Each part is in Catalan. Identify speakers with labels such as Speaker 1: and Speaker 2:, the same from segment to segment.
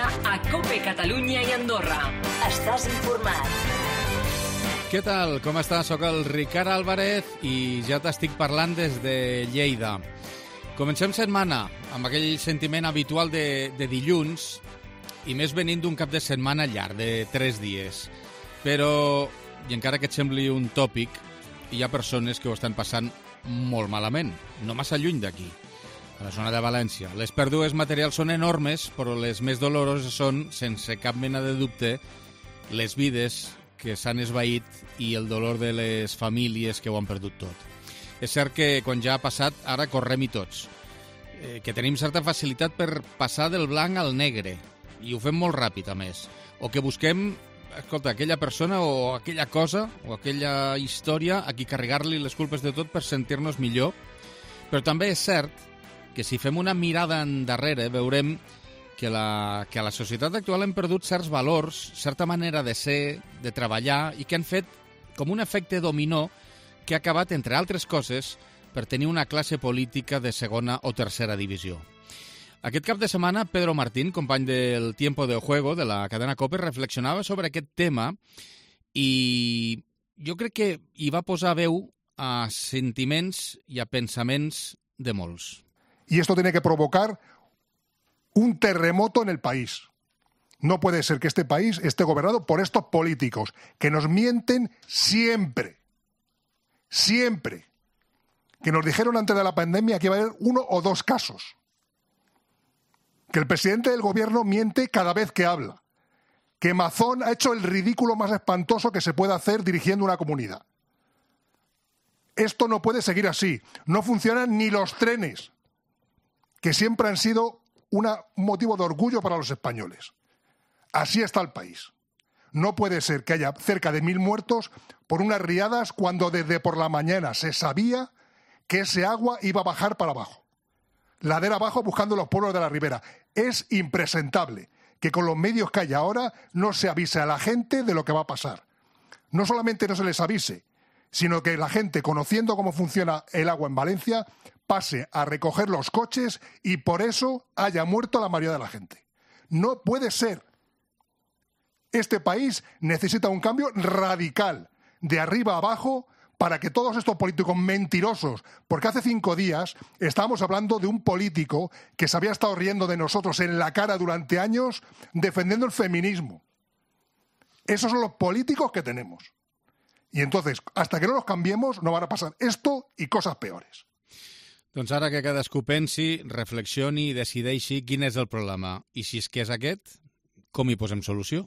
Speaker 1: Lleida, a COPE Catalunya i Andorra. Estàs informat.
Speaker 2: Què tal? Com estàs? Soc el Ricard Álvarez i ja t'estic parlant des de Lleida. Comencem setmana amb aquell sentiment habitual de dilluns i més venint d'un cap de setmana llarg, de 3 dies. Però, i encara que et sembli un tòpic, hi ha persones que ho estan passant molt malament, no massa lluny d'aquí, a la zona de València. Les pèrdues materials són enormes, però les més doloroses són, sense cap mena de dubte, les vides que s'han esvaït i el dolor de les famílies que ho han perdut tot. És cert que quan ja ha passat, ara correm-hi tots, que tenim certa facilitat per passar del blanc al negre, i ho fem molt ràpid, a més, o que busquem, escolta, aquella persona o aquella cosa o aquella història a qui carregar-li les culpes de tot per sentir-nos millor. Però també és cert que si fem una mirada endarrere veurem que a la societat actual hem perdut certs valors, certa manera de ser, de treballar, i que han fet com un efecte dominó que ha acabat, entre altres coses, per tenir una classe política de segona o tercera divisió. Aquest cap de setmana, Pedro Martín, company del Tiempo de Juego, de la cadena COPE, reflexionava sobre aquest tema i jo crec que hi va posar veu a sentiments i a pensaments de molts.
Speaker 3: Y esto tiene que provocar un terremoto en el país. No puede ser que este país esté gobernado por estos políticos que nos mienten siempre. Siempre. Que nos dijeron antes de la pandemia que iba a haber 1 o 2 casos. Que el presidente del gobierno miente cada vez que habla. Que Mazón ha hecho el ridículo más espantoso que se puede hacer dirigiendo una comunidad. Esto no puede seguir así. No funcionan ni los trenes, que siempre han sido un motivo de orgullo para los españoles. Así está el país. No puede ser que haya cerca de 1.000 muertos por unas riadas cuando desde por la mañana se sabía que ese agua iba a bajar para abajo. Ladera abajo buscando los pueblos de la ribera. Es impresentable que con los medios que hay ahora no se avise a la gente de lo que va a pasar. No solamente no se les avise, sino que la gente, conociendo cómo funciona el agua en Valencia, pase a recoger los coches y por eso haya muerto la mayoría de la gente. No puede ser. Este país necesita un cambio radical, de arriba a abajo, para que todos estos políticos mentirosos, porque hace 5 días estábamos hablando de un político que se había estado riendo de nosotros en la cara durante años defendiendo el feminismo. Esos son los políticos que tenemos. Y entonces, hasta que no los cambiemos, no van a pasar esto y cosas peores.
Speaker 2: Doncs ara que cadascú pensi, reflexioni i decideixi quin és el problema. I si és que és aquest, com hi posem solució?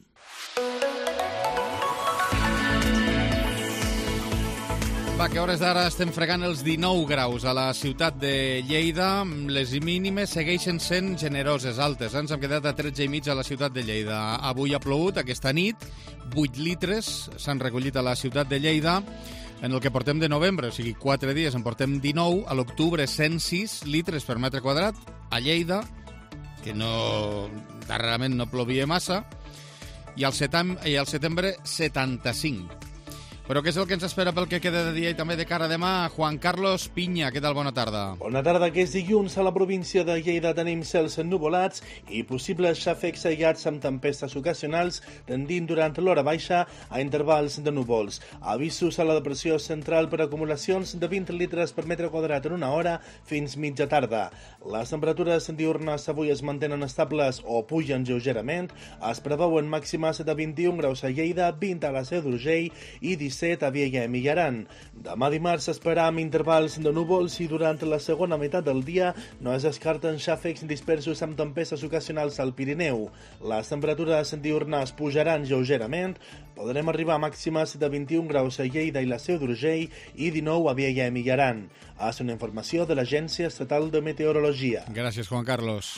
Speaker 2: Va, que a hores d'ara estem fregant els 19 graus a la ciutat de Lleida. Les mínimes segueixen sent generoses, altes. Ens hem quedat a 13,5 a la ciutat de Lleida. Avui ha plogut, aquesta nit, 8 litres s'han recollit a la ciutat de Lleida. En el que portem de novembre, o sigui, 4 dies en portem 19, a l'octubre 106 litres per metre quadrat, a Lleida, que darrerament no plovia massa, i al setembre 75. Però què és el que ens espera pel que queda de dia i també de cara a demà? Juan Carlos Piña, què tal? Bona tarda.
Speaker 4: Bona tarda, que és dilluns. A la província de Lleida tenim cels ennuvolats i possibles xàfecs aïllats amb tempestes ocasionals tendint durant l'hora baixa a intervals de núvols. Avisos a la depressió central per acumulacions de 20 litres per metre quadrat en una hora fins mitja tarda. Les temperatures diurnes avui es mantenen estables o pugen lleugerament. Es preveuen màximes de 21 graus a Lleida, 20 a la Seu d'Urgell i 17 a Vielha i Mijaran. Demà dimarts s'esperam intervals de núvols i durant la segona meitat del dia no es descarten xàfecs dispersos amb tempestes ocasionals al Pirineu. Les temperatures diurnes pujaran lleugerament, podrem arribar a màximes de 21 graus a Lleida i la Seu d'Urgell i 19 a Vielha i Mijaran. És una informació de l'Agència Estatal de Meteorologia.
Speaker 2: Gràcies, Juan Carlos.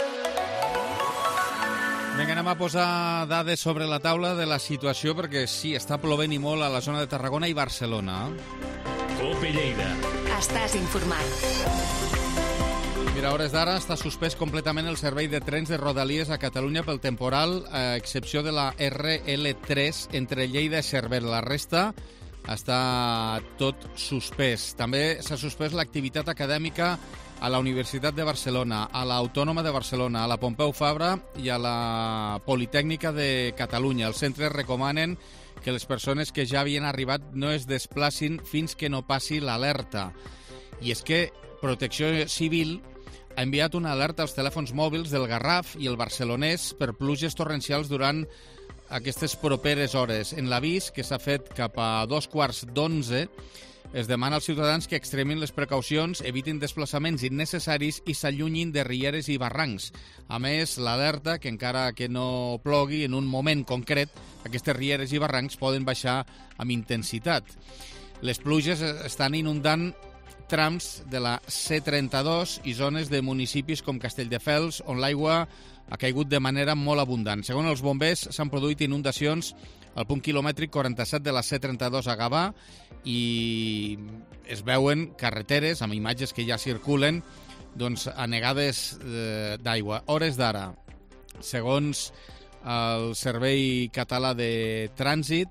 Speaker 2: Vinga, anem a posar dades sobre la taula de la situació, perquè sí, està plovent i molt a la zona de Tarragona i Barcelona.
Speaker 1: COPE Lleida. Estàs informat.
Speaker 2: Mira, a hores d'ara està suspès completament el servei de trens de Rodalies a Catalunya pel temporal, a excepció de la RL3 entre Lleida i Cervera. La resta està tot suspès. També s'ha suspès l'activitat acadèmica a la Universitat de Barcelona, a l'Autònoma de Barcelona, a la Pompeu Fabra i a la Politècnica de Catalunya. Els centres recomanen que les persones que ja havien arribat no es desplacin fins que no passi l'alerta. I és que Protecció Civil ha enviat una alerta als telèfons mòbils del Garraf i el Barcelonès per pluges torrencials durant aquestes properes hores. En l'avís, que s'ha fet cap a 11:15, es demana als ciutadans que extremin les precaucions, evitin desplaçaments innecessaris i s'allunyin de rieres i barrancs. A més, l'alerta que encara que no plogui en un moment concret, aquestes rieres i barrancs poden baixar amb intensitat. Les pluges estan inundant trams de la C32 i zones de municipis com Castelldefels, on l'aigua ha caigut de manera molt abundant. Segons els bombers, s'han produït inundacions al punt quilomètric 47 de la C32 a Gavà i es veuen carreteres amb imatges que ja circulen doncs, anegades d'aigua. Hores d'ara, segons el Servei Català de Trànsit,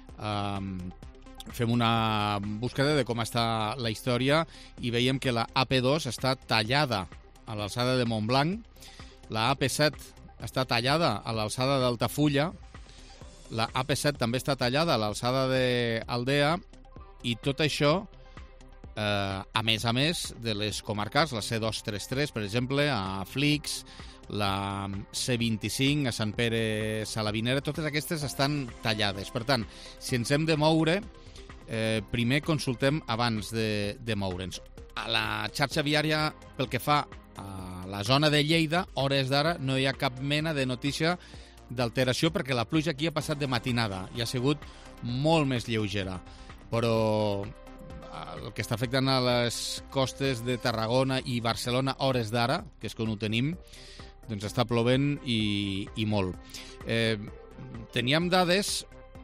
Speaker 2: fem una búsqueda de com està la història i veiem que la AP2 està tallada a l'alçada de Montblanc, la AP7 està tallada a l'alçada d'Altafulla, la AP7 també està tallada a l'alçada d'Aldea i tot això, a més de les comarcals, la C233, per exemple, a Flix, la C25 a Sant Pere Salavinera, totes aquestes estan tallades. Per tant, si ens hem de moure, primer consultem abans de moure'ns. A la xarxa viària, pel que fa a la zona de Lleida, hores d'ara no hi ha cap mena de notícia d'alteració perquè la pluja aquí ha passat de matinada i ha sigut molt més lleugera. Però el que està afectant a les costes de Tarragona i Barcelona hores d'ara, que és quan ho tenim, doncs està plovent i molt. Teníem dades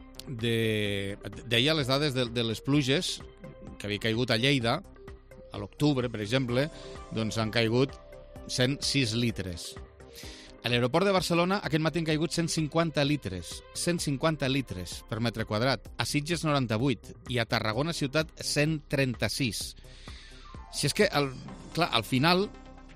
Speaker 2: deia les dades de les pluges que havia caigut a Lleida a l'octubre, per exemple, doncs han caigut 106 litres. A l'aeroport de Barcelona aquest matí han caigut 150 litres per metre quadrat, a Sitges 98 i a Tarragona ciutat 136. Si és que, al final,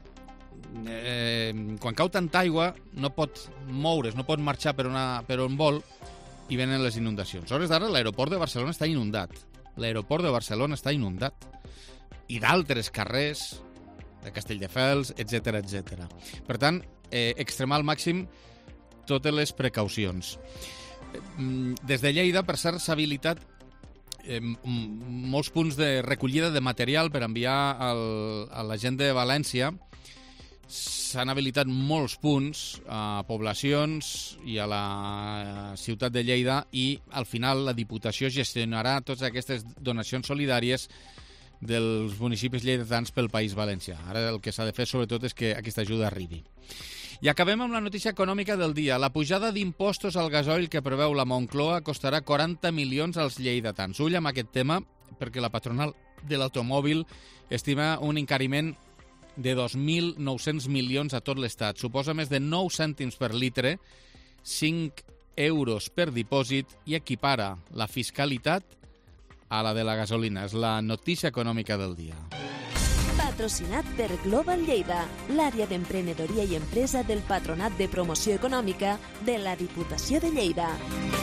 Speaker 2: quan cau tanta aigua no pot moure's, no pot marxar per on vol i venen les inundacions. A hores d'ara l'aeroport de Barcelona està inundat. L'aeroport de Barcelona està inundat. I d'altres carrers, de Castelldefels, etc etc. Per tant, extremar al màxim totes les precaucions. Des de Lleida, per cert, s'ha habilitat molts punts de recollida de material per enviar a la gent de València. S'han habilitat molts punts a poblacions i a la ciutat de Lleida i al final la Diputació gestionarà totes aquestes donacions solidàries dels municipis lleidatans pel País Valencià. Ara el que s'ha de fer sobretot és que aquesta ajuda arribi. I acabem amb la notícia econòmica del dia. La pujada d'impostos al gasoil que preveu la Moncloa costarà 40 milions als lleidatans. Ull amb aquest tema perquè la patronal de l'automòbil estima un encariment de 2.900 milions a tot l'Estat. Suposa més de 9 cèntims per litre, 5 euros per dipòsit i equipara la fiscalitat a la de la gasolina. És la notícia econòmica del dia.
Speaker 5: Patrocinat per Global Lleida, l'àrea d'emprenedoria i empresa del Patronat de Promoció Econòmica de la Diputació de Lleida.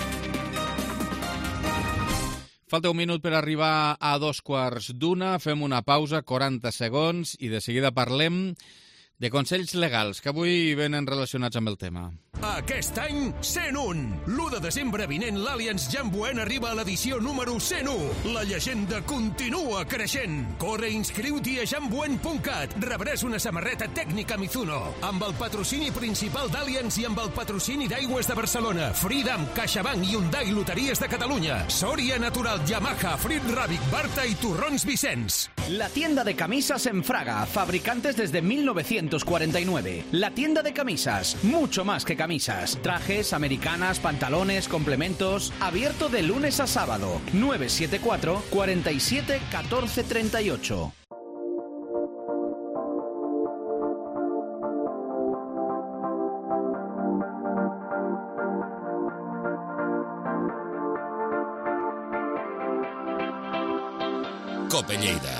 Speaker 2: Falta un minut per arribar a 2:15. Fem una pausa, 40 segons, i de seguida parlem de consells legals, que avui venen relacionats amb el tema.
Speaker 6: Aquest any, 101. L'1 de desembre vinent, l'Allianz Jamboen arriba a l'edició número 101. La llegenda continua creixent. Corre i inscriu-t'hi a jamboen.cat. Rebràs una samarreta tècnica Mizuno, amb el patrocini principal d'Allianz i amb el patrocini d'Aigües de Barcelona, Freedom, CaixaBank, Hyundai, Loteries de Catalunya, Soria Natural, Yamaha, Frit Ràbic, Barta i Torrons Vicenç.
Speaker 7: La tienda de camisas en Fraga, fabricantes desde 1949. La tienda de camisas, mucho más que camisas. Trajes, americanas, pantalones, complementos. Abierto de lunes a sábado. 974 47 14 38.
Speaker 6: de Lleida.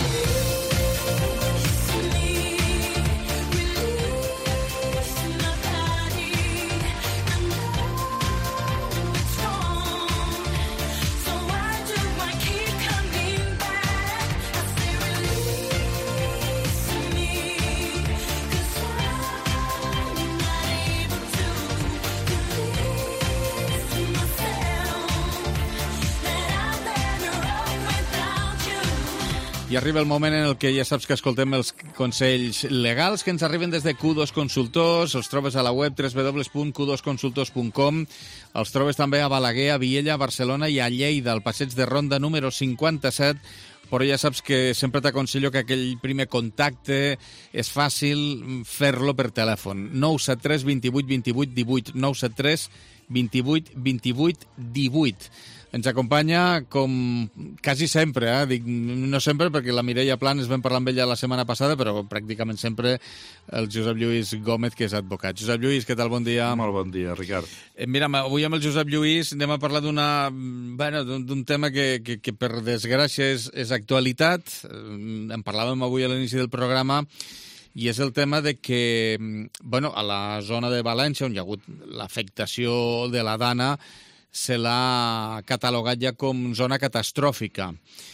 Speaker 2: I arriba el moment en el que ja saps que escoltem els consells legals que ens arriben des de Q2 Consultors. Els trobes a la web www.q2consultors.com. Els trobes també a Balaguer, a Viella, a Barcelona i a Lleida, al passeig de Ronda número 57. Però ja saps que sempre t'aconsello que aquell primer contacte és fàcil fer-lo per telèfon. 973 28 28 18, 973 28 28 18. Ens acompanya com quasi sempre, dic no sempre perquè la Mireia Planes vam parlar amb ella la setmana passada, però pràcticament sempre el Josep Lluís Gómez, que és advocat. Josep Lluís, què tal? Bon dia.
Speaker 8: Molt bon dia, Ricard.
Speaker 2: Mira, avui amb el Josep Lluís anem a parlar d'un tema que per desgràcia és actualitat. En parlàvem avui a l'inici del programa, i és el tema de que a la zona de València, on hi ha hagut l'afectació de la Dana, se l'ha catalogat ja com zona catastròfica.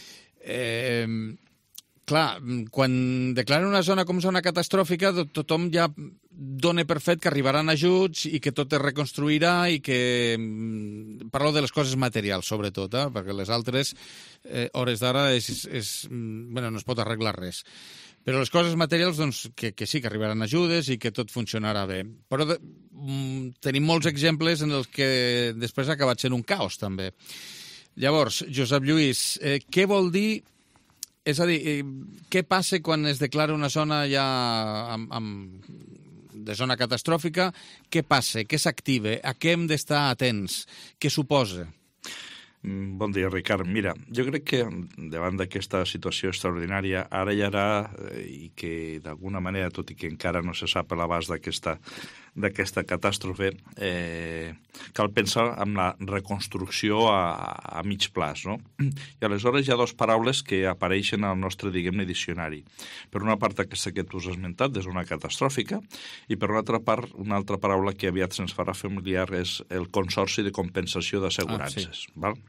Speaker 2: Clar, quan declaren una zona com zona catastròfica, tothom ja dona per fet que arribaran ajuts i que tot es reconstruirà i que... Parlo de les coses materials, sobretot, perquè les altres hores d'ara no es pot arreglar res. Però les coses materials, doncs, que sí, que arribaran ajudes i que tot funcionarà bé. Però tenim molts exemples en els que després ha acabat sent un caos, també. Llavors, Josep Lluís, què vol dir... És a dir, què passa quan es declara una zona ja de zona catastròfica? Què passa? Què s'activa? A què hem d'estar atents? Què suposa?
Speaker 8: Bon dia, Ricard. Mira, jo crec que davant d'aquesta situació extraordinària, ara i ara, i que d'alguna manera, tot i que encara no se sap l'abast d'aquesta catàstrofe, cal pensar en la reconstrucció a mig plaç, no? I aleshores hi ha dues paraules que apareixen al nostre, diguem-ne, diccionari. Per una part, aquesta que tu has esmentat, de zona catastròfica, i per una altra part, una altra paraula que aviat se'ns farà familiar és el Consorci de Compensació d'Assegurances.
Speaker 2: Sí.
Speaker 8: Val?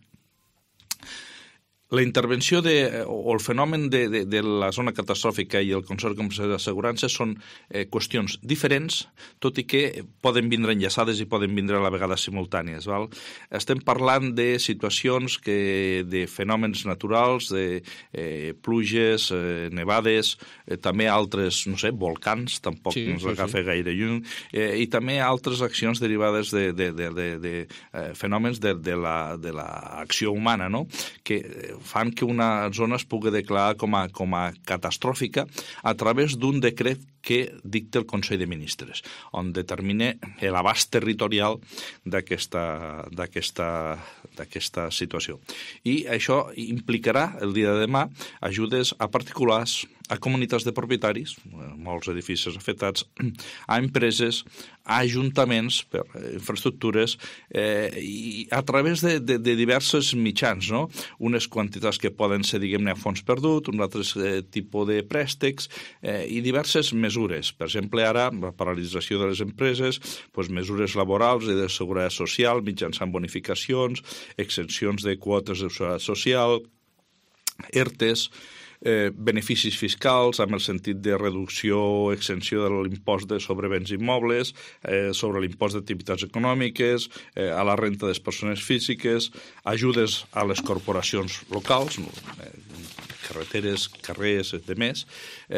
Speaker 8: La intervenció o el fenomen de la zona catastròfica i el Consorci de Compensació d'Assegurances són qüestions diferents, tot i que poden vindre enllaçades i poden vindre a la vegada simultànies. Val? Estem parlant de situacions de fenòmens naturals, de pluges, nevades, també altres, no sé, volcans, tampoc no ens agafa gaire lluny, i també altres accions derivades de fenòmens de l'acció humana, no? Que fan que una zona es pugui declarar com a catastròfica a través d'un decret que dicta el Consell de Ministres, on determina l'abast territorial d'aquesta situació. I això implicarà, el dia de demà, ajudes a particulars, a comunitats de propietaris, molts edificis afectats, a empreses, a ajuntaments per infraestructures, i a través de diversos mitjans, no? Unes quantitats que poden ser, diguem-ne, a fons perdut, un altre tipus de préstecs i diverses mesures. Per exemple, ara, la paralització de les empreses, doncs, mesures laborals i de seguretat social mitjançant bonificacions, exencions de quotes de seguretat social, ERTEs, beneficis fiscals amb el sentit de reducció o exenció de l'impost sobre béns immobles, sobre l'impost d'activitats econòmiques, a la renta de les persones físiques, ajudes a les corporacions locals, carreteres, carrers, demés.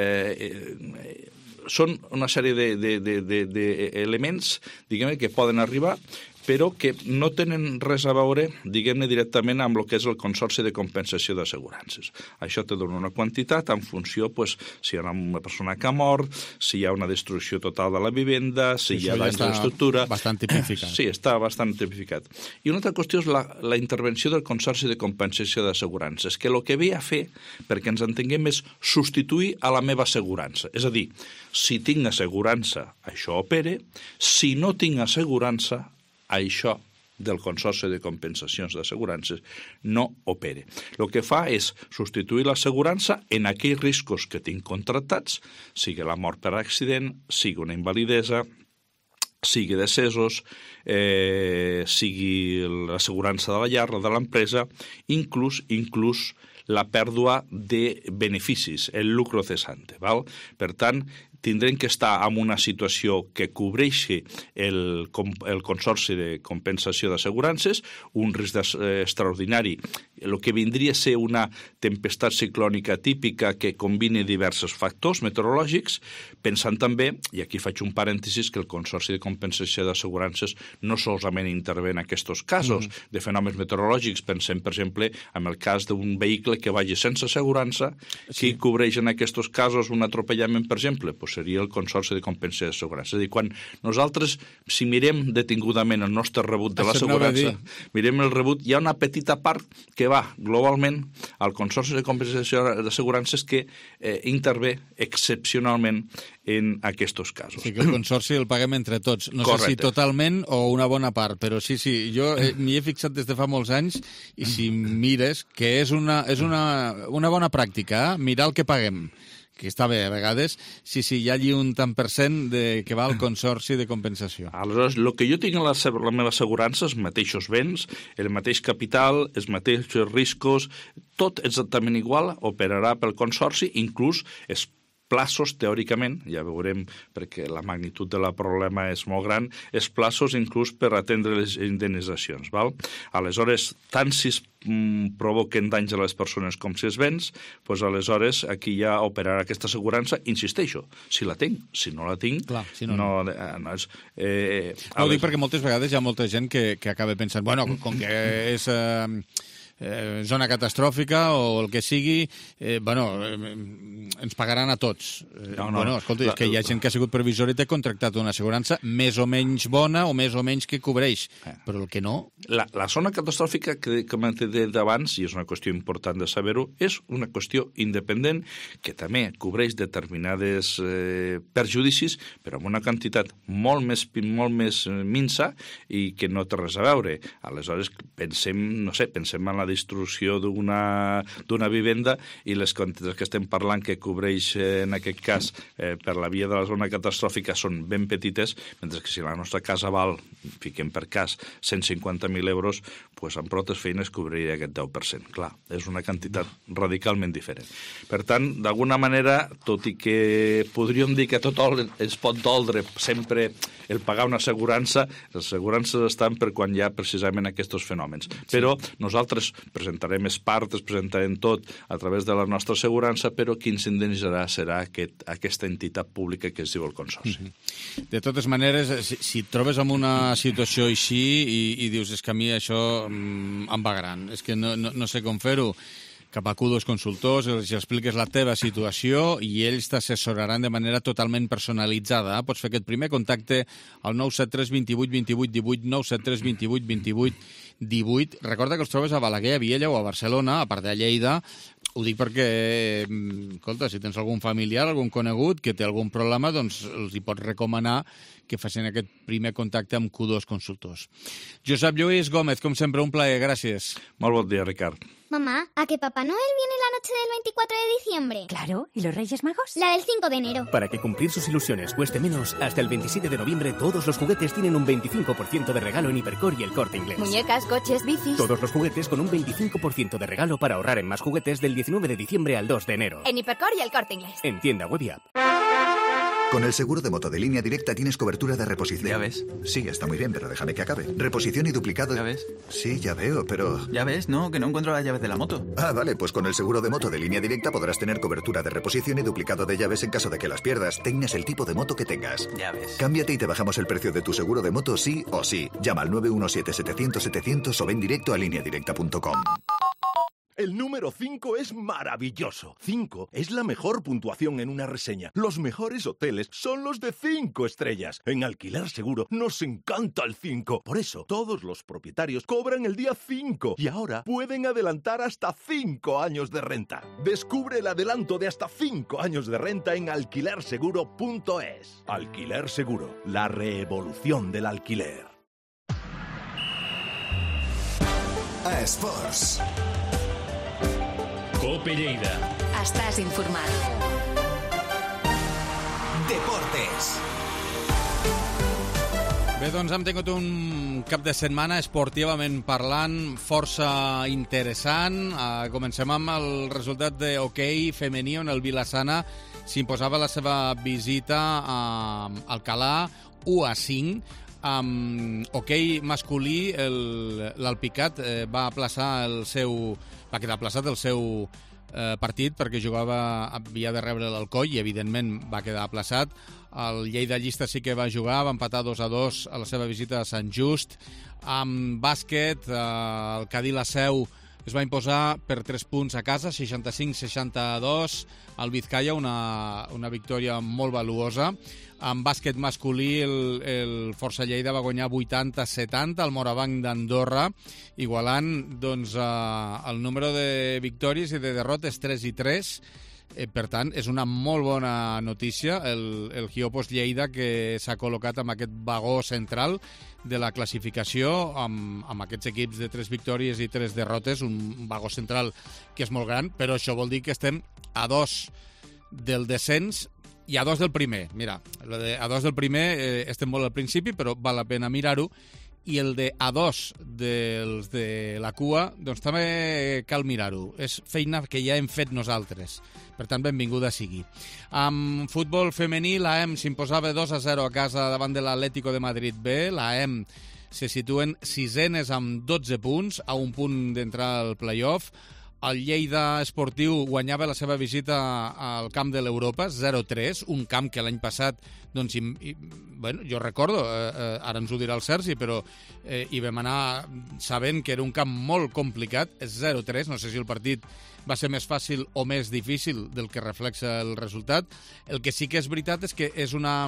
Speaker 8: Són una sèrie d'elements, diguem-ne, que poden arribar, però que no tenen res a veure, diguem-ne, directament amb el que és el Consorci de Compensació d'Assegurances. Això te dona una quantitat en funció, pues, si hi ha una persona que ha mort, si hi ha una destrucció total de la vivenda, si hi ha danys de l'estructura...
Speaker 2: Bastant tipificat.
Speaker 8: Sí, està bastant tipificat. I una altra qüestió és la intervenció del Consorci de Compensació d'Assegurances, que el que ve a fer, perquè ens entenguem, és substituir a la meva assegurança. És a dir, si tinc assegurança, això opera, si no tinc assegurança, això del Consorci de Compensacions d'Assegurances no opere. El que fa és substituir l'assegurança en aquells riscos que tinc contractats, sigui la mort per accident, sigui una invalidesa, sigui decessos, sigui l'assegurança de la llar, de l'empresa, inclús la pèrdua de beneficis, el lucro cesante. Val? Per tant, tindrem que estar en una situació que cobreixi el Consorci de Compensació d'Assegurances, un risc extraordinari, el que vindria a ser una tempestat ciclònica típica que combini diversos factors meteorològics, pensant també, i aquí faig un parèntesis, que el Consorci de Compensació d'Assegurances no solament intervé en aquests casos de fenòmens meteorològics. Pensem, per exemple, en el cas d'un vehicle que vagi sense assegurança, qui cobreix en aquests casos un atropellament, per exemple? Seria el Consorci de Compensació d'Assegurances. És a dir, quan nosaltres, si mirem detingudament el nostre rebut de l'assegurança, mirem el rebut, hi ha una petita part que va globalment al Consorci de Compensació d'Assegurances que intervé excepcionalment en aquests casos.
Speaker 2: Sí, que el Consorci el paguem entre tots. No sé si totalment o una bona part, però sí, jo m'hi he fixat des de fa molts anys i si mires, que és una bona pràctica, mirar el que paguem, que està bé, a vegades, sí, hi ha allí un tant per cent que va al Consorci de Compensació.
Speaker 8: Aleshores, el que jo tinc a la meva assegurança, els mateixos béns, el mateix capital, els mateixos riscos, tot exactament igual, operarà pel Consorci, inclús els plaços, teòricament, ja veurem perquè la magnitud del problema és molt gran, els plaços inclús per atendre les indemnitzacions. Val? Aleshores, tant si es provoquen danys a les persones com si es béns, doncs aleshores aquí ja operarà aquesta assegurança, insisteixo, si la tinc, si no la tinc...
Speaker 2: Clar, si no
Speaker 8: és...
Speaker 2: Ho dic perquè moltes vegades hi ha molta gent que acaba pensant, bueno, com que és... zona catastròfica o el que sigui, ens pagaran a tots. Escolta, és que hi ha gent que ha sigut previsora i té contractat una assegurança més o menys bona o més o menys que cobreix, però el que no...
Speaker 8: La zona catastròfica, que m'he dit abans, i és una qüestió important de saber-ho, és una qüestió independent que també cobreix determinades perjudicis, però amb una quantitat molt més minsa i que no té res a veure. Aleshores, pensem en la destrucció d'una vivenda i les quantitats que estem parlant que cobreix en aquest cas per la via de la zona catastròfica són ben petites, mentre que si la nostra casa val, fiquem per cas, 150.000 euros, doncs amb prou feines cobriria aquest 10%. Clar, és una quantitat radicalment diferent. Per tant, d'alguna manera, tot i que podríem dir que tot es pot doldre sempre el pagar una assegurança, les assegurances estan per quan hi ha precisament aquests fenòmens. Però nosaltres presentarem parts, presentarem tot a través de la nostra assegurança, però qui ens indemnitzarà serà aquesta entitat pública que es diu el Consorci.
Speaker 2: De totes maneres, si et trobes en una situació així i dius, és que a mi això em va gran, és que no sé com fer-ho, cap a Q2 Consultors, els expliques la teva situació i ells t'assessoraran de manera totalment personalitzada. Pots fer aquest primer contacte al 973 28 28 18, 973 28 28 18. Recorda que els trobes a Balaguer, a Viella o a Barcelona, a part de Lleida. Ho dic perquè, escolta, si tens algun familiar, algun conegut que té algun problema, doncs els hi pots recomanar que facin aquest primer contacte amb Q2 Consultors. Josep Lluís Gómez, com sempre, un plaer. Gràcies.
Speaker 8: Molt bon dia, Ricard.
Speaker 9: Mamá, ¿a que Papá Noel viene la noche del 24 de diciembre?
Speaker 10: Claro, ¿y los Reyes Magos?
Speaker 9: La del 5 de enero.
Speaker 11: Para que cumplir sus ilusiones cueste menos, hasta el 27 de noviembre todos los juguetes tienen un 25% de regalo en Hipercor y El Corte Inglés.
Speaker 10: Muñecas, coches, bicis...
Speaker 11: Todos los juguetes con un 25% de regalo para ahorrar en más juguetes del 19 de diciembre al 2 de enero.
Speaker 10: En Hipercor y El Corte Inglés.
Speaker 11: En tienda web y app.
Speaker 12: Con el seguro de moto de Línea Directa tienes cobertura de reposición.
Speaker 13: Ya ves.
Speaker 12: Sí, está muy bien, pero déjame que acabe. Reposición y duplicado...
Speaker 13: Ya ves.
Speaker 12: Sí, ya veo, pero...
Speaker 13: Ya ves, no, que no encuentro las llaves de la moto.
Speaker 12: Ah, vale, pues con el seguro de moto de Línea Directa podrás tener cobertura de reposición y duplicado de llaves en caso de que las pierdas, tengas el tipo de moto que tengas.
Speaker 13: Ya ves.
Speaker 12: Cámbiate y te bajamos el precio de tu seguro de moto sí o sí. Llama al 917-700-700 o ven directo a lineadirecta.com.
Speaker 14: El número 5 es maravilloso. 5 es la mejor puntuación en una reseña. Los mejores hoteles son los de 5 estrellas. En Alquiler Seguro nos encanta el 5. Por eso, todos los propietarios cobran el día 5 y ahora pueden adelantar hasta 5 años de renta. Descubre el adelanto de hasta 5 años de renta en alquilerseguro.es. Alquiler Seguro, la revolución del alquiler.
Speaker 15: Esports.
Speaker 6: Cope Lleida.
Speaker 1: Estàs informat.
Speaker 15: Deportes.
Speaker 2: Bé, doncs hem tingut un cap de setmana esportivament parlant força interessant. Comencem amb el resultat d'hoquei femení on el Vilassana s'imposava la seva visita a Alcalà 1-5. Amb hoquei masculí, l'Alpicat va quedar aplaçat el seu partit perquè havia de rebre l'Alcoi i evidentment va quedar aplaçat. El Lleida Llista sí que va jugar, va empatar 2-2 a la seva visita a Sant Just. Amb bàsquet, el Cadí la Seu es va imposar per 3 punts a casa, 65-62. El Vizcaya, una victòria molt valuosa. En bàsquet masculí, el Força Lleida va guanyar 80-70 al Morabanc d'Andorra, igualant doncs, el número de victòries i de derrotes 3-3. Per tant, és una molt bona notícia el Giopos Lleida, que s'ha col·locat amb aquest vagó central de la classificació, amb aquests equips de 3 victòries i 3 derrotes, un vagó central que és molt gran, però això vol dir que estem a 2 del descens i a 2 del primer. Mira, a 2 del primer estem molt al principi, però val la pena mirar-ho. I el de A2 dels de la cua, doncs també cal mirar-ho. És feina que ja hem fet nosaltres. Per tant, benvinguda sigui. Amb futbol femení, l'AEM s'imposava 2-0 a casa davant de l'Atlético de Madrid B. L'AEM se situen 6enes amb 12 punts, a un punt d'entrar al play-off. El Lleida Esportiu guanyava la seva visita al camp de l'Europa, 0-3, un camp que l'any passat, doncs, bueno, jo recordo, ara ens ho dirà el Sergi, però hi vam anar sabent que era un camp molt complicat, és 0-3, no sé si el partit va ser més fàcil o més difícil del que reflexa el resultat. El que sí que és veritat és que és una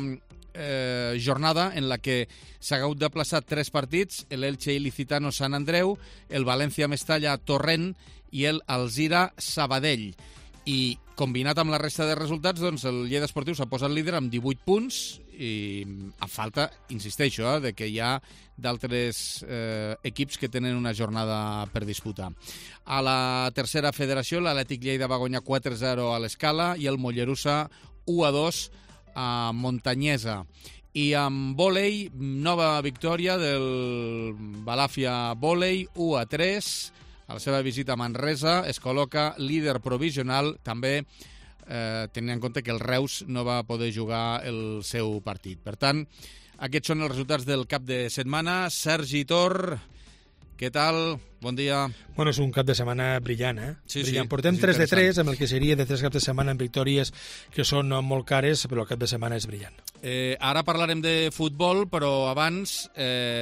Speaker 2: jornada en la que s'ha hagut de plaçar 3 partits, l'Elche Ilicitano Sant Andreu, el València Mestalla Torrent i el Alzira Sabadell. I combinat amb la resta de resultats, doncs el Lleida Esportiu s'ha posat líder amb 18 punts i a falta, insisteixo, de que hi ha d'altres equips que tenen una jornada per disputar. A la tercera federació, l'Atlètic Lleida va guanyar 4-0 a l'Escala i el Mollerussa 1-2 a Montanyesa. I amb vòlei, nova victòria del Balàfia Vòlei 1-3. A la seva visita a Manresa es col·loca líder provisional, també tenint en compte que el Reus no va poder jugar el seu partit. Per tant, aquests són els resultats del cap de setmana. Sergi Tor, què tal? Bon dia.
Speaker 16: Bueno, és un cap de setmana brillant,
Speaker 2: Sí,
Speaker 16: brillant.
Speaker 2: sí,
Speaker 16: Portem 3 de 3, amb el que seria de 3 caps de setmana amb victòries que són molt cares, però el cap de setmana és brillant.
Speaker 2: Ara parlarem de futbol, però abans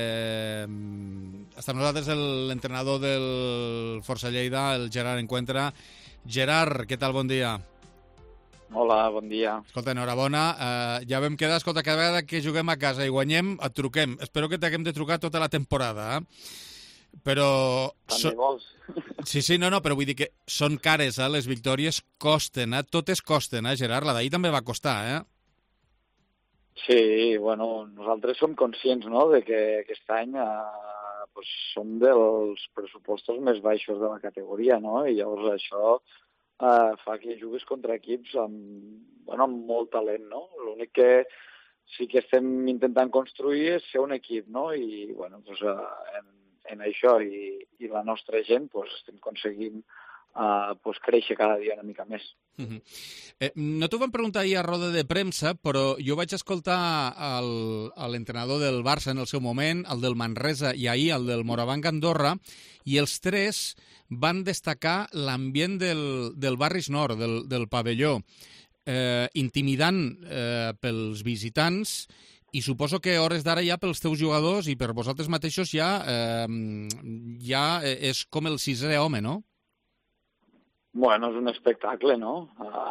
Speaker 2: està amb nosaltres l'entrenador del Força Lleida, el Gerard Encuentra. Gerard, què tal? Bon dia.
Speaker 17: Hola, bon dia.
Speaker 2: Escolta, enhorabona. Ja vam quedar, escolta, cada vegada que juguem a casa i guanyem, et truquem. Espero que t'haguem de trucar tota la temporada, Però...
Speaker 17: També vols.
Speaker 2: Sí, no, però vull dir que són cares, les victòries costen, totes costen, Gerard? La d'ahir també va costar,
Speaker 17: Sí, bueno, nosaltres som conscients, no?, de que aquest any som dels pressupostos més baixos de la categoria, no?, i llavors això fa que juguis contra equips amb molt talent, no? L'únic que sí que estem intentant construir és ser un equip, no?, i, bueno, doncs, en això i la nostra gent estem aconseguint créixer cada dia una mica més.
Speaker 2: No t'ho vam preguntar ahir a roda de premsa, però jo vaig escoltar l'entrenador del Barça en el seu moment, el del Manresa i ahir el del Morabanc Andorra, i els tres van destacar l'ambient del Barris Nord, del pavelló, intimidant pels visitants. I suposo que a hores d'ara ja pels teus jugadors i per vosaltres mateixos ja és com el 6è home, no?
Speaker 17: Bueno, és un espectacle, no?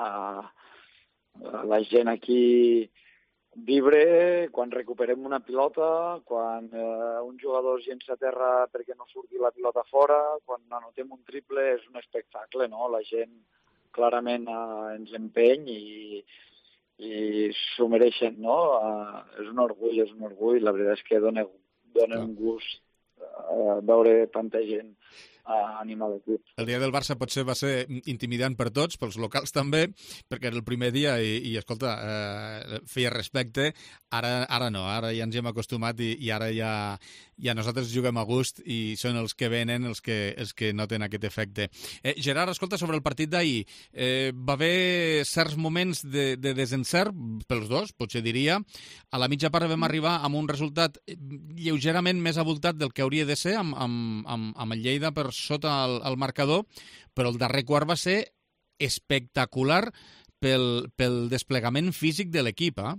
Speaker 17: La gent aquí vibre quan recuperem una pilota, quan un jugador es llença a terra perquè no surti la pilota fora, quan anotem un triple, és un espectacle, no? La gent clarament ens empeny i s'ho mereixen, no? És un orgull. La veritat és que dona un gust veure tanta gent animar l'equip.
Speaker 2: El dia del Barça potser va ser intimidant per tots, pels locals també, perquè era el primer dia i escolta, feia respecte. Ara no, ara ja ens hi hem acostumat i ara ja nosaltres juguem a gust i són els que venen els que noten aquest efecte. Gerard, escolta, sobre el partit d'ahir, va haver certs moments de desencert pels dos, potser diria. A la mitja part vam arribar amb un resultat lleugerament més abultat del que hauria de ser, amb el Lleida per sota el marcador, però el darrer quart va ser espectacular pel desplegament físic de l'equip, eh?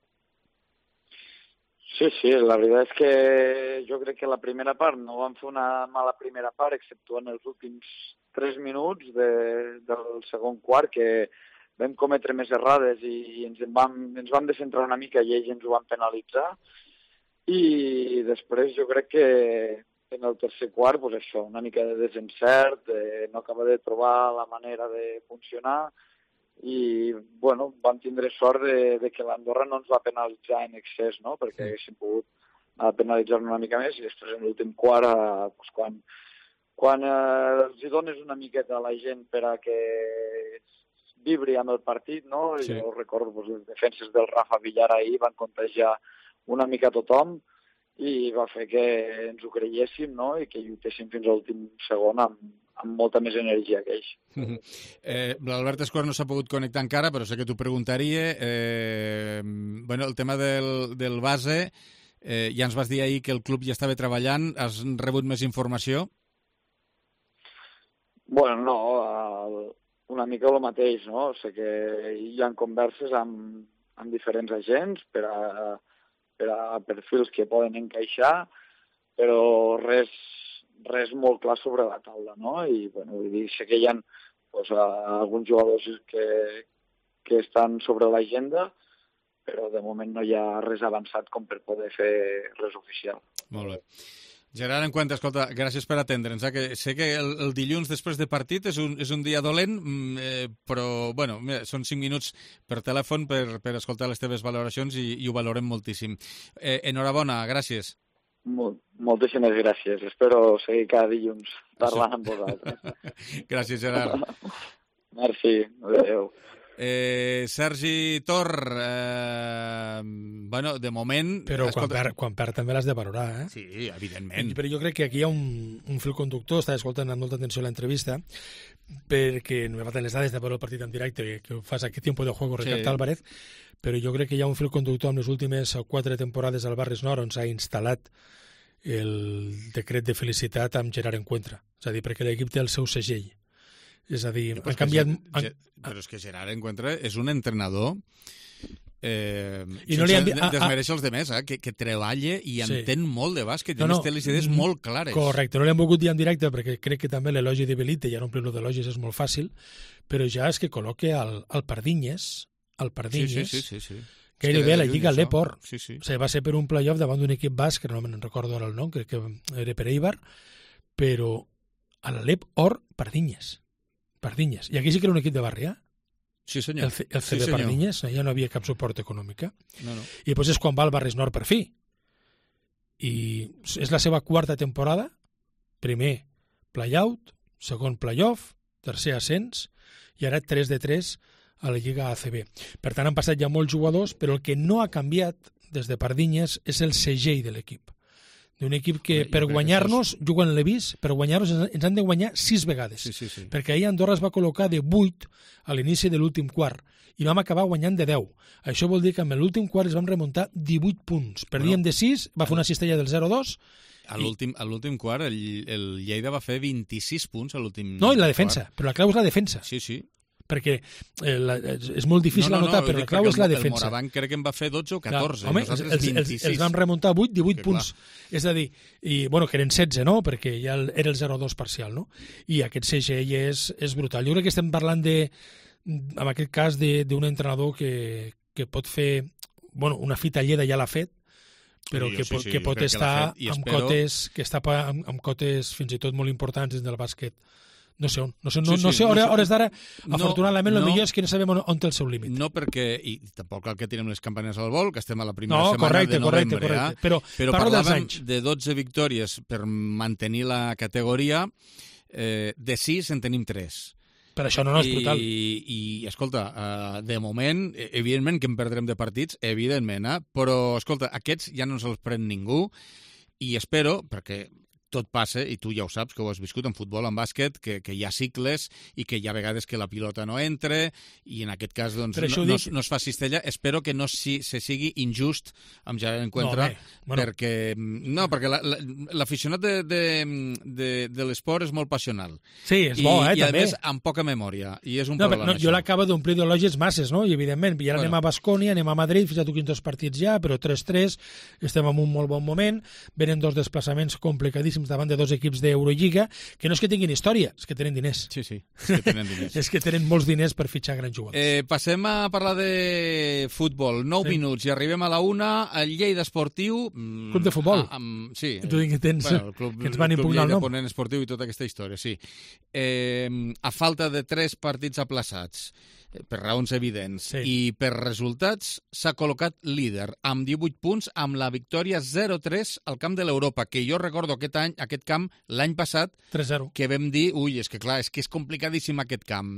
Speaker 17: Sí, la veritat és que jo crec que la primera part no vam fer una mala primera part, exceptuant els últims 3 minuts del segon quart, que vam cometre més errades i ens vam descentrar una mica i ells ens ho van penalitzar. I després jo crec que en el tercer quart, doncs això, una mica de desencert, no acaba de trobar la manera de funcionar i, bueno, vam tindre sort de que l'Andorra no ens va penalitzar en excés, no?, perquè haguéssim pogut penalitzar-nos una mica més i després en l'últim quart, doncs, quan els hi dones una miqueta a la gent per a que vibri amb el partit, no?, sí. Jo recordo doncs, les defenses del Rafa Villar ahir van contagiar una mica a tothom i va fer que ens ho creiéssim, no?, i que lluitéssim fins a l'últim segon amb molta més energia que ells.
Speaker 2: L'Albert Escort no s'ha pogut connectar encara, però sé que t'ho preguntaria. Bueno, el tema del base, ja ens vas dir ahir que el club ja estava treballant. Has rebut més informació?
Speaker 17: Bueno, no, una mica el mateix, no? Sé que hi ha converses amb diferents agents per a perfils que poden encaixar, però res molt clar sobre la taula, no? I, bueno, vull dir, sé que hi ha doncs, alguns jugadors que estan sobre l'agenda, però de moment no hi ha res avançat com per poder fer res oficial.
Speaker 2: Molt bé. Gerard, en compte, escolta, gràcies per atendre'ns. Que sé que el dilluns després de partit és un dia dolent, però bueno, mira, són 5 minuts per telèfon per escoltar les teves valoracions i ho valorem moltíssim. Enhorabona, gràcies.
Speaker 17: Moltíssimes gràcies. Espero seguir cada dilluns parlant amb vosaltres.
Speaker 2: Gràcies, Gerard.
Speaker 17: Merci. Adéu.
Speaker 2: Sergi Tor, bueno, de moment...
Speaker 16: Però quan perd també l'has de valorar, eh?
Speaker 2: Sí, evidentment.
Speaker 16: Però jo crec que aquí hi ha un fil conductor, estava escoltant amb molta atenció l'entrevista, perquè no me falten les dades de veure el partit en directe que fas aquest tiempo de juego Ricard Álvarez, però jo crec que hi ha un fil conductor amb les últimes 4 temporades al Barris Nord on s'ha instal·lat el decret de felicitat amb Gerard Encuentra. És a dir, perquè l'equip té el seu segell. És a dir, han canviat...
Speaker 2: Però és que Gerard Encuentra és un entrenador
Speaker 16: i no li han...
Speaker 2: desmereix els demés, que treballa i entén molt de bàsquet, i té les idees molt clares.
Speaker 16: Correcte, no li han volgut dir en directe perquè crec que també l'elogi de Belite, ja no omplir-lo d'elogis és molt fàcil, però ja és que col·loque el Pardinyes,
Speaker 2: sí.
Speaker 16: Gairebé a la Lliga l'Epor.
Speaker 2: Sí.
Speaker 16: O sigui, va ser per un playoff davant d'un equip basc, que no me'n recordo ara el nom, crec que era per Eibar, però a l'Epor Pardinyes. I aquí sí que era un equip de barri, eh?
Speaker 2: Sí, senyor.
Speaker 16: El CB Pardinyes, ja no havia cap suport econòmic.
Speaker 2: No.
Speaker 16: I després és quan va al Barris Nord per fi. I és la seva 4ª temporada, primer playout, segon playoff, tercer ascens, i ara 3 de 3 a la Lliga ACB. Per tant, han passat ja molts jugadors, però el que no ha canviat des de Pardinyes és el segell de l'equip. D'un equip que per guanyar-nos, juguen l'Evis, per guanyar-nos ens han de guanyar 6 vegades.
Speaker 2: Sí.
Speaker 16: Perquè ahir Andorra es va col·locar de 8 a l'inici de l'últim quart i vam acabar guanyant de 10. Això vol dir que amb l'últim quart es vam remuntar 18 punts. Perdíem de 6, va fer una cistella del 0-2.
Speaker 2: A l'últim quart el Lleida va fer 26 punts a l'últim
Speaker 16: No, i la defensa, però la clau és la defensa.
Speaker 2: Sí.
Speaker 16: Perquè és molt difícil anotar, però la clau és la defensa.
Speaker 2: El Morabanc crec que en va fer 12 o 14.
Speaker 16: Home, els vam remuntar 18 punts. És a dir, que eren 16, no? Perquè ja era el 0-2 parcial, no? I aquest segell és brutal. Jo crec que estem parlant, en aquest cas, d'un entrenador que pot fer... Bueno, una fita lleda ja l'ha fet, però que pot estar amb cotes fins i tot molt importants dins del bàsquet. No sé a hores d'ara, afortunadament, el millor és que no sabem on té el seu límit.
Speaker 2: No perquè, i tampoc cal que tirem les campanes al vol, que estem a la primera setmana de novembre.
Speaker 16: Però
Speaker 2: parlàvem de 12 victòries per mantenir la categoria, de 6 en tenim 3.
Speaker 16: Per això no és brutal.
Speaker 2: I escolta, de moment, evidentment que en perdrem de partits, evidentment, però, escolta, aquests ja no se'ls pren ningú i espero, perquè tot passa, i tu ja ho saps, que ho has viscut en futbol, en bàsquet, que hi ha cicles i que hi ha vegades que la pilota no entra i en aquest cas doncs, no es fa cistella. Espero que no se sigui injust amb Javier Encuentra, perquè l'aficionat de l'esport és molt passional.
Speaker 16: Sí, és bo,
Speaker 2: també. I a
Speaker 16: també.
Speaker 2: més, amb poca memòria, i és un problema.
Speaker 16: Jo l'acabo d'omplir d'elogies masses, no? I evidentment, i ara anem a Baskonia, anem a Madrid, fins a tu quins 2 partits ja, però 3-3, estem en un molt bon moment, venen 2 desplaçaments complicadíssims davant de 2 equips d'Eurolliga, que no és que tinguin història, és que tenen diners.
Speaker 2: Sí, és que tenen diners.
Speaker 16: És que tenen molts diners per fitxar grans jugadors.
Speaker 2: Passem a parlar de futbol. 9 minuts i arribem a la 1. El Lleida Esportiu...
Speaker 16: Club de futbol.
Speaker 2: Sí.
Speaker 16: Tu que tens, que ens van impugnar el nom.
Speaker 2: El Club Lleida Ponent Esportiu i tota aquesta història, sí. A falta de 3 partits aplaçats, per raons evidents, i per resultats, s'ha col·locat líder amb 18 punts, amb la victòria 0-3 al camp de l'Europa, que jo recordo aquest camp l'any passat,
Speaker 16: 3-0,
Speaker 2: que vam dir, és que és complicadíssim aquest camp.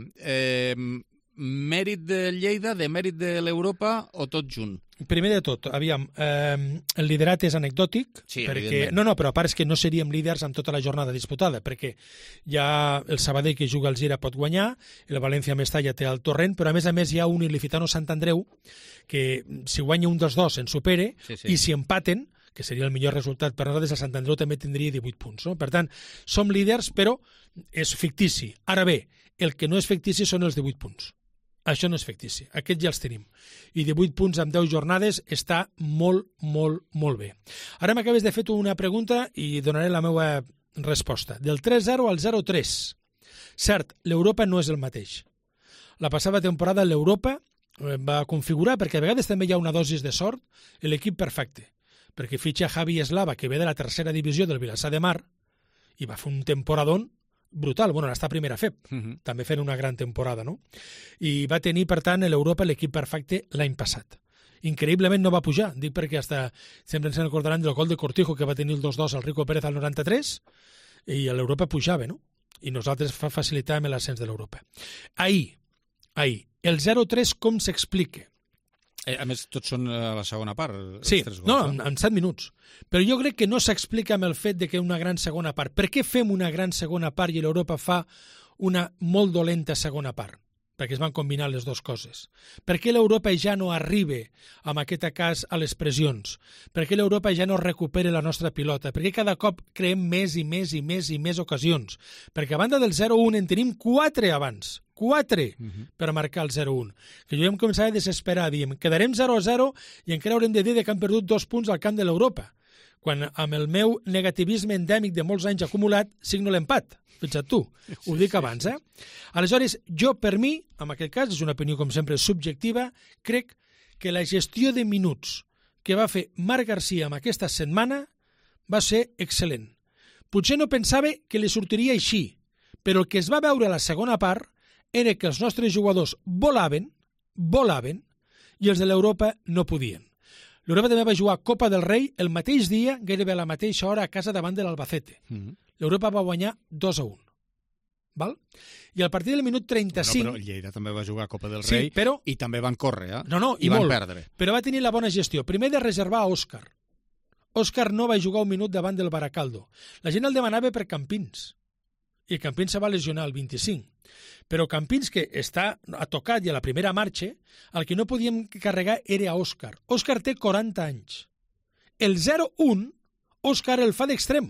Speaker 2: Mèrit de Lleida, de mèrit de l'Europa o tot junt?
Speaker 16: Primer de tot, aviam, el liderat és anecdòtic,
Speaker 2: sí,
Speaker 16: perquè, no, però a part és que no seríem líders amb tota la jornada disputada, perquè ja el Sabadell que juga al Gira pot guanyar, el València-Mestalla té el Torrent, però a més hi ha un Ilifitano-Sant Andreu, que si guanya un dels 2 en supere, i si empaten, que seria el millor resultat per nosaltres, el Sant Andreu també tindria 18 punts. No? Per tant, som líders, però és fictici. Ara bé, el que no és fictici són els 18 punts. Això no és fictici, aquests ja els tenim. I 18 punts amb 10 jornades està molt, molt, molt bé. Ara m'acabes de fer una pregunta i donaré la meva resposta. Del 3-0 al 0-3. Cert, l'Europa no és el mateix. La passada temporada l'Europa va configurar, perquè a vegades també hi ha una dosis de sort, l'equip perfecte. Perquè fitxa Javi Eslava, que ve de la 3a divisió del Vilassar de Mar, i va fer un temporadón brutal, ara està a primera FEP, també fent una gran temporada, no? I va tenir, per tant, l'Europa l'equip perfecte l'any passat. Increïblement no va pujar, dic perquè sempre ens recordaran del gol de Cortijo que va tenir el 2-2 al Rico Pérez al 93, i l'Europa pujava, no? I nosaltres facilitàvem l'ascens de l'Europa. Ahir, el 0-3 com s'explica?
Speaker 2: A més, tots són a la segona part.
Speaker 16: Sí, en 7 minuts. Però jo crec que no s'explica amb el fet de que una gran segona part. Per què fem una gran segona part i l'Europa fa una molt dolenta segona part? Perquè es van combinar les dues coses. Per què l'Europa ja no arriba, en aquest cas, a les pressions? Per què l'Europa ja no recupera la nostra pilota? Per què cada cop creem més i més ocasions? Perquè a banda del 0-1 en tenim 4 abans. 4 per marcar el 0-1. Que jo ja em començava a desesperar, diem, quedarem 0-0 i encara haurem de dir que han perdut 2 punts al camp de l'Europa, quan amb el meu negativisme endèmic de molts anys acumulat signo l'empat. Fixa't tu, ho dic abans, Aleshores, jo per mi, en aquest cas, és una opinió com sempre subjectiva, crec que la gestió de minuts que va fer Marc Garcia en aquesta setmana va ser excel·lent. Potser no pensava que li sortiria així, però el que es va veure a la segona part era que els nostres jugadors volaven, i els de l'Europa no podien. L'Europa també va jugar Copa del Rei el mateix dia, gairebé a la mateixa hora, a casa davant de l'Albacete. L'Europa va guanyar 2-1. Val? I al partir del minut 35...
Speaker 2: Però el Lleida també va jugar Copa del Rei i també van córrer,
Speaker 16: i
Speaker 2: van
Speaker 16: molt,
Speaker 2: perdre.
Speaker 16: Però va tenir la bona gestió. Primer de reservar a Òscar. Òscar no va jugar un minut davant del Baracaldo. La gent el demanava per Campins. I Campins se va lesionar el 25. Però Campins, que està a tocat i a la primera marxa, el que no podíem carregar era a Òscar. Òscar té 40 anys. El 0-1, Òscar el fa d'extrem.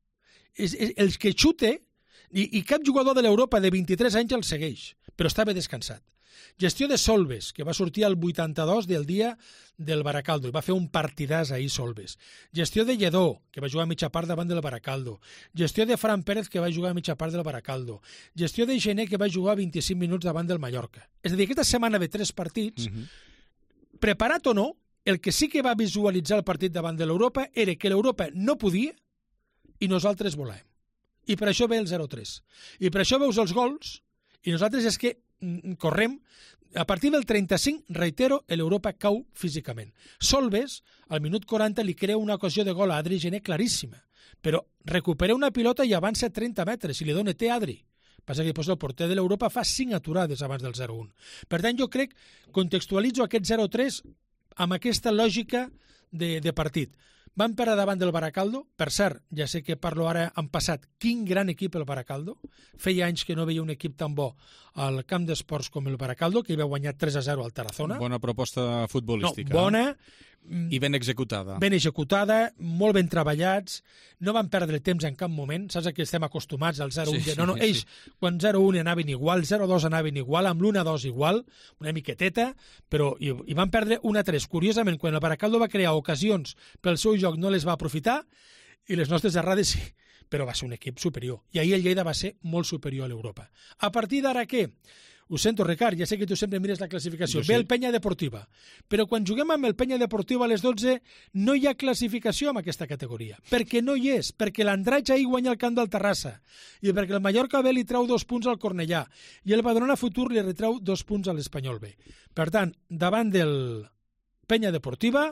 Speaker 16: El que xuta, i cap jugador de l'Europa de 23 anys el segueix, però estava descansat. Gestió de Solves, que va sortir al 82 del dia del Baracaldo, i va fer un partidàs ahir Solves. Gestió de Lledó, que va jugar a mitja part davant del Baracaldo. Gestió de Fran Pérez, que va jugar a mitja part del Baracaldo. Gestió de Gené, que va jugar 25 minuts davant del Mallorca. És a dir, aquesta setmana de 3 partits, preparat o no, el que sí que va visualitzar el partit davant de l'Europa era que l'Europa no podia i nosaltres volàvem. I per això ve el 0-3. I per això veus els gols, i nosaltres és que correm. A partir del 35, reitero, l'Europa cau físicament. Solves, al minut 40, li crea una ocasió de gol a Adri Gené claríssima. però recupera una pilota i avança 30 metres i li dona Adri. Passa que el porter de l'Europa fa 5 aturades abans del 0-1. Per tant, jo crec, contextualitzo aquest 0-3 amb aquesta lògica de partit. Van perdre davant del Baracaldo. Per cert, ja sé que parlo ara en passat, quin gran equip el Baracaldo. Feia anys que no veia un equip tan bo al camp d'esports com el Baracaldo, que hi va guanyar 3-0 al Tarazona.
Speaker 2: Bona proposta futbolística.
Speaker 16: No, bona.
Speaker 2: I ben executada.
Speaker 16: Ben executada, molt ben treballats, no van perdre temps en cap moment, saps que estem acostumats al 0-1. Sí, no, ells, quan 0-1 anaven igual, 0-2 anaven igual, amb l'1-2 igual, una miqueteta, però i van perdre 1-3. Curiosament, quan el Baracaldo va crear ocasions pel seu joc no les va aprofitar, i les nostres errades sí, però va ser un equip superior. I ahir el Lleida va ser molt superior a l'Europa. A partir d'ara què? Ho sento, Ricard, ja sé que tu sempre mires la classificació. Ve el Penya Deportiva. Però quan juguem amb el Penya Deportiva a les 12 no hi ha classificació en aquesta categoria. Perquè no hi és. Perquè l'Andratx ahir guanya el camp del Terrassa. I perquè el Mallorca B li treu 2 punts al Cornellà. I el Badalona Futur li retreu 2 punts a l'Espanyol B. Per tant, davant del Penya Deportiva,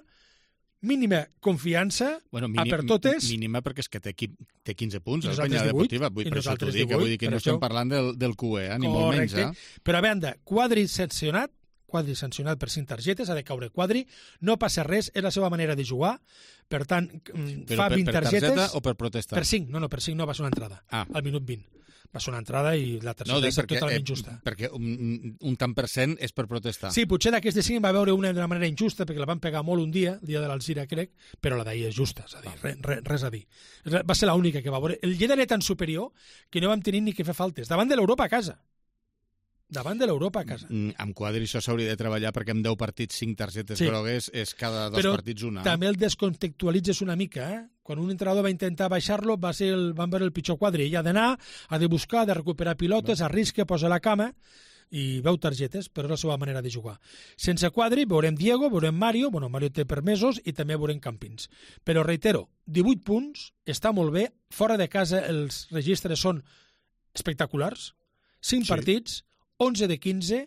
Speaker 16: mínima confiança, per totes.
Speaker 2: Mínima perquè és que té 15 punts, el Penya Deportiva. Per això t'ho dic, vull dir que no estem parlant del QE, ni molt menys.
Speaker 16: Però a banda, Quadri sancionat per 5 targetes, ha de caure Quadri, no passa res, és la seva manera de jugar, per tant, fa 20 targetes...
Speaker 2: Per targeta o per protesta?
Speaker 16: Per 5, per 5 no, va ser una entrada, al minut 20. Va ser una entrada i la targeta és totalment injusta.
Speaker 2: Perquè un tant per cent és per protestar.
Speaker 16: Sí, potser d'aquestes 5 va veure una d'una manera injusta, perquè la van pegar molt un dia, el dia de l'Alzira, crec, però la d'ahir és justa, és a dir, res a dir. Va ser l'única que va veure. El Lleida era tan superior que no vam tenir ni que fer faltes. Davant de l'Europa a casa. Davant de l'Europa a casa.
Speaker 2: Amb Quadri això s'hauria de treballar perquè amb 10 partits 5 targetes grogues és cada 2 partits una.
Speaker 16: Però també el descontextualitzes una mica, Quan un entrenador va intentar baixar-lo van veure el pitjor Quadri. Ell ha d'anar, ha de buscar, ha de recuperar pilotes, arrisca, posa la cama i veu targetes, però és la seva manera de jugar. Sense Quadri veurem Diego, veurem Mario, Mario té permesos i també veurem Campins. Però reitero, 18 punts, està molt bé, fora de casa els registres són espectaculars, 5 partits, 11 de 15,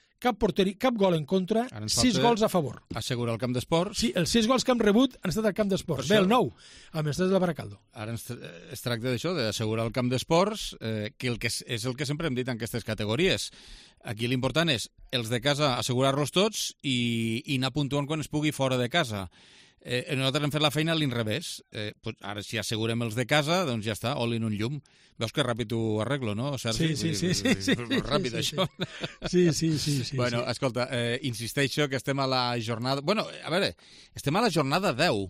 Speaker 16: cap gol en contra, 6 gols a favor.
Speaker 2: Assegurar el camp d'esports.
Speaker 16: Sí, els 6 gols que hem rebut han estat al camp d'esports. Bé, el 9, amb els 3 del Baracaldo.
Speaker 2: Ara es tracta d'això, d'assegurar el camp d'esports, que és el que sempre hem dit en aquestes categories. Aquí l'important és els de casa assegurar-los tots i anar puntuant quan es pugui fora de casa. Nosaltres hem fet la feina a l'inrevés. Ara, si assegurem els de casa, doncs ja està, oli en un llum. Veus que ràpid ho arreglo, no, Sergi?
Speaker 16: Sí.
Speaker 2: Ràpid, això.
Speaker 16: Sí.
Speaker 2: Bueno, escolta, insisteixo que estem a la jornada... Bueno, a veure, estem a la jornada 10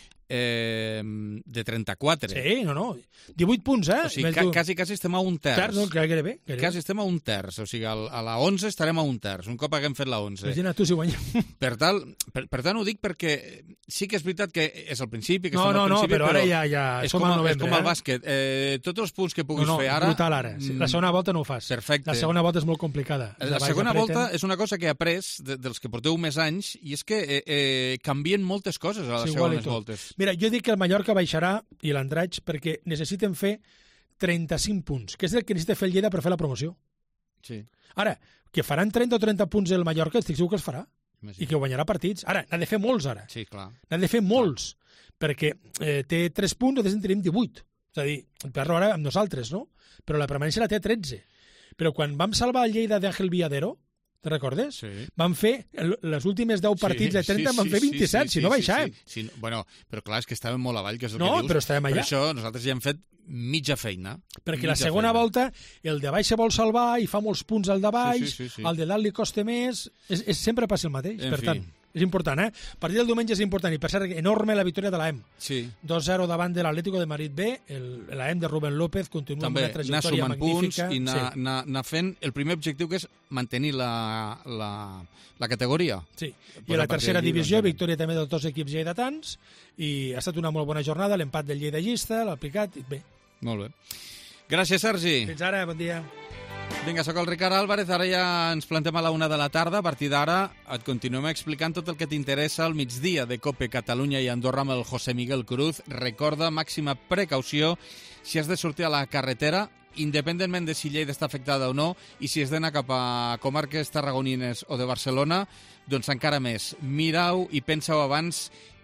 Speaker 2: de 34.
Speaker 16: Sí, no. 18 punts,
Speaker 2: O sigui, quasi estem a un terç.
Speaker 16: Terç, no, gairebé.
Speaker 2: Quasi estem a un terç. O sigui, a la 11 estarem a un terç, un cop haguem fet la 11.
Speaker 16: Imagina tu si guanyem.
Speaker 2: Per tant, ho dic perquè sí que és veritat que és al principi, que
Speaker 16: estem
Speaker 2: al principi,
Speaker 16: però ara ja som al novembre.
Speaker 2: És com el bàsquet. Tots els punts que puguis fer ara...
Speaker 16: Brutal ara. La segona volta no ho fas.
Speaker 2: Perfecte.
Speaker 16: La segona volta és molt complicada.
Speaker 2: La segona volta és una cosa que he après dels que porteu més anys i és que canvien moltes coses a les segones voltes.
Speaker 16: Mira, jo dic que el Mallorca baixarà i l'Andratx perquè necessiten fer 35 punts, que és el que necessita fer el Lleida per fer la promoció.
Speaker 2: Sí.
Speaker 16: Ara, que faran 30 o 30 punts el Mallorca, estic segur que es farà. I que guanyarà partits. Ara, n'ha de fer molts, ara.
Speaker 2: Sí, clar.
Speaker 16: N'ha de fer molts, perquè té 3 punts, nosaltres en tenim 18. És a dir, el Perro ara amb nosaltres, no? Però la permanència la té 13. Però quan vam salvar el Lleida d'Àngel Villadero, te recordes?
Speaker 2: Sí.
Speaker 16: Van fer, les últimes 10 partits de 30 van fer 27, si no baixàvem.
Speaker 2: Sí. Bueno, però clar, és que estàvem molt avall, que és el
Speaker 16: que
Speaker 2: dius.
Speaker 16: No, però estàvem allà.
Speaker 2: Per això nosaltres ja hem fet mitja feina.
Speaker 16: Perquè la segona volta, el de baix se vol salvar i fa molts punts al de baix, el de dalt li costa més, sempre passa el mateix, per tant. És important, El partit del diumenge és important, i per cert, enorme la victòria de l'AEM.
Speaker 2: Sí.
Speaker 16: 2-0 davant de l'Atlético de Madrid B, l'AEM de Rubén López continua amb una trajectòria magnífica.
Speaker 2: També anar sumant punts i anar fent el primer objectiu, que és mantenir la categoria.
Speaker 16: Sí, i a la tercera divisió, victòria també dels 2 equips lleidatans, i ha estat una molt bona jornada, l'empat del lleidallista, l'ha aplicat, i bé.
Speaker 2: Molt bé. Gràcies, Sergi.
Speaker 16: Fins ara, bon dia.
Speaker 2: Vinga, sóc el Ricard Álvarez, ara ja ens plantem a la 1 de la tarda. A partir d'ara et continuem explicant tot el que t'interessa al migdia de COPE Catalunya i Andorra amb el José Miguel Cruz. Recorda, màxima precaució si has de sortir a la carretera, independentment de si Lleida està afectada o no, i si has d'anar cap a comarques tarragonines o de Barcelona, doncs encara més. Mirau i pensa-ho abans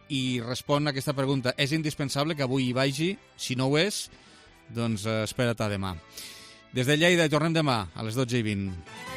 Speaker 2: i respon a aquesta pregunta. És indispensable que avui hi vagi? Si no ho és, doncs espera't a demà. Des de Lleida hi tornem demà a les 12:20.